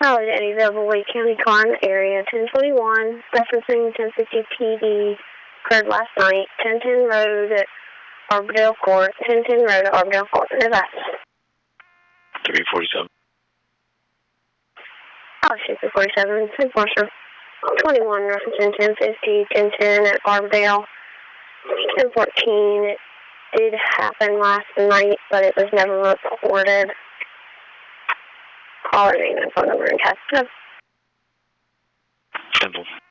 College, Eddyville, Wake County, Karn area, 1021, referencing 1050 PD, occurred last night, 1010 Road at Arbordale Court, 1010 Road at Arbordale Court, Nevada. 347. Oh, shit, 347, Enforcer 21, referencing 1050, 1010 at Arbordale, 1014, it did happen last night, but it was never reported. Caller name and phone number and text. Simple.